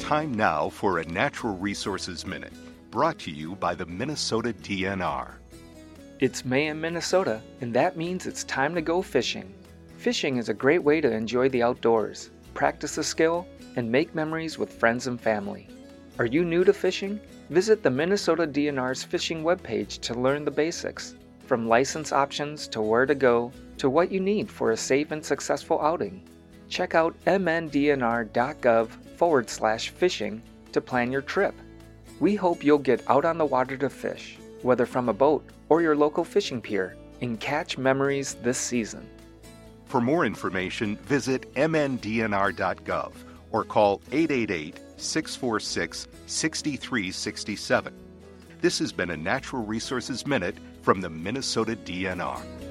Time now for a Natural Resources Minute, brought to you by the Minnesota DNR. It's May in Minnesota, and that means it's time to go fishing. Fishing is a great way to enjoy the outdoors, practice a skill, and make memories with friends and family. Are you new to fishing? Visit the Minnesota DNR's fishing webpage to learn the basics, from license options to where to go to what you need for a safe and successful outing. Check out mndnr.gov/fishing to plan your trip. We hope you'll get out on the water to fish, whether from a boat or your local fishing pier, and catch memories this season. For more information, visit mndnr.gov or call 888-646-6367. This has been a Natural Resources Minute from the Minnesota DNR.